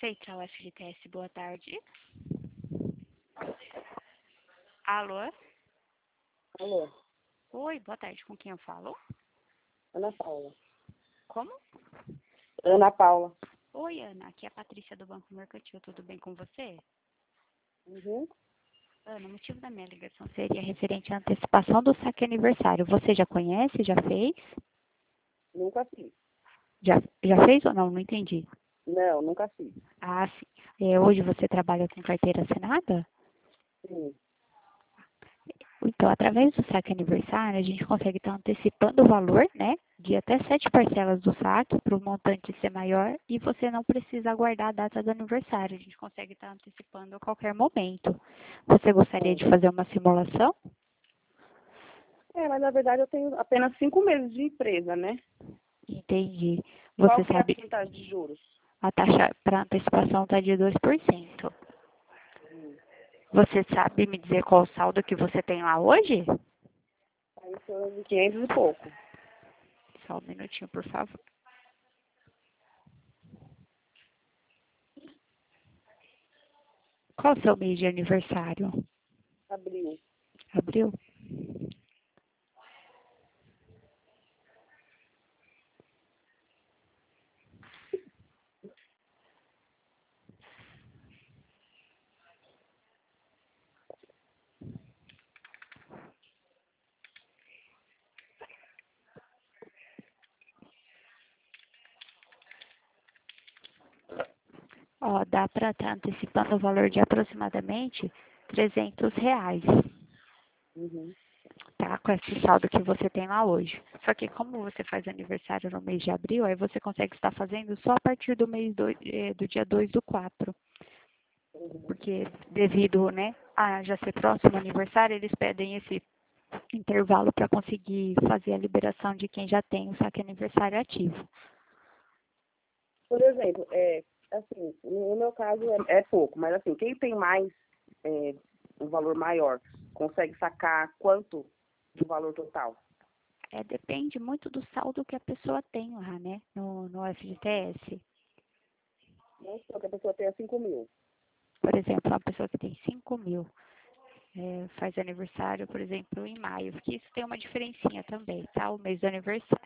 Central FGTS, boa tarde. Alô? Alô, Oi, boa tarde. Com quem eu falo? Ana Paula. Como? Ana Paula. Oi, Ana. Aqui é a Patrícia do Banco Mercantil. Tudo bem com você? Uhum. Ana, o motivo da minha ligação seria referente à antecipação do saque aniversário. Você já conhece? Já fez? Nunca fiz. Já fez ou não? Não entendi. Não, nunca fiz. Ah, sim. Hoje você trabalha com carteira assinada? Sim. Então, através do saque aniversário, a gente consegue estar antecipando o valor, né? De até 7 parcelas do saque para o montante ser maior e você não precisa aguardar a data do aniversário. A gente consegue estar antecipando a qualquer momento. Você gostaria de fazer uma simulação? Mas na verdade eu tenho apenas 5 meses de empresa, né? Entendi. Qual Você que é a sabe, porcentagem de juros? a taxa para antecipação está de 2%. Você sabe me dizer qual o saldo que você tem lá hoje? Tá em torno de 500 e pouco. Só um minutinho, por favor. Qual o seu mês de aniversário? Abril. Abril? Ó, dá para estar antecipando o valor de aproximadamente R$ 300, Uhum. tá? Com esse saldo que você tem lá hoje. Só que como você faz aniversário no mês de abril, aí você consegue estar fazendo só a partir do dia 2/4. Uhum. Porque devido, né, a já ser próximo ao aniversário, eles pedem esse intervalo para conseguir fazer a liberação de quem já tem o saque aniversário ativo. Por exemplo, assim, no meu caso é pouco, mas assim, quem tem mais, um valor maior, consegue sacar quanto do valor total? Depende muito do saldo que a pessoa tem lá, né, no FGTS. Vamos supor que a pessoa tenha 5 mil. Por exemplo, uma pessoa que tem 5.000, faz aniversário, por exemplo, em maio, porque isso tem uma diferencinha também, tá? O mês do aniversário.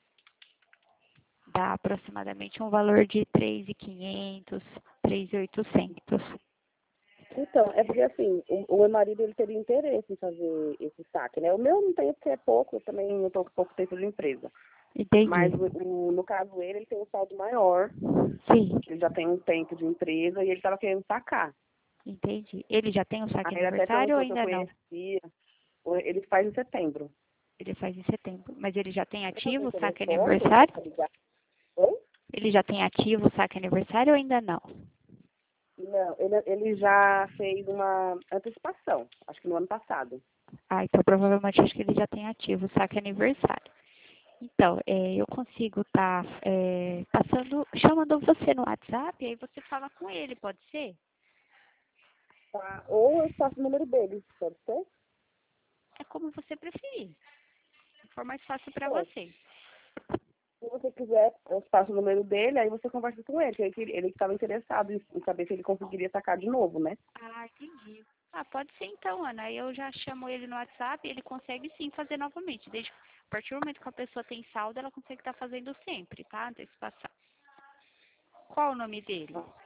Dá aproximadamente um valor de 3.500, 3.800. Então, é porque assim, o meu marido ele teria interesse em fazer esse saque, né? O meu não tem porque é pouco, eu também não estou com pouco tempo de empresa. Entendi. Mas no caso ele tem um saldo maior, Sim, ele já tem um tempo de empresa e ele estava querendo sacar. entendi. Ele já tem o saque Aí ele até aniversário ou perguntou se eu ainda não? conhecia. Ele faz em setembro. Ele faz em setembro. Mas ele já tem Eu passei ativo o o saque telefone, eu aniversário? posso ligar. Oi? Ele já tem ativo o saque aniversário ou ainda não? Não, ele já fez uma antecipação, acho que no ano passado. Ah, então provavelmente acho que ele já tem ativo o saque aniversário. Então, eu consigo estar chamando você no WhatsApp, e aí você fala com ele, pode ser? Tá? Ou eu passo o número dele, pode ser? É como você preferir. Se for mais fácil para Pode. você. Se você quiser, eu passo o número dele, aí você conversa com ele, que ele estava interessado em saber se ele conseguiria sacar de novo, né? Ah, entendi. Ah, pode ser então, Ana. Aí eu já chamo ele no WhatsApp e ele consegue sim fazer novamente. A partir do momento que a pessoa tem saldo, ela consegue estar fazendo sempre, tá? Antecipação. Qual o nome dele?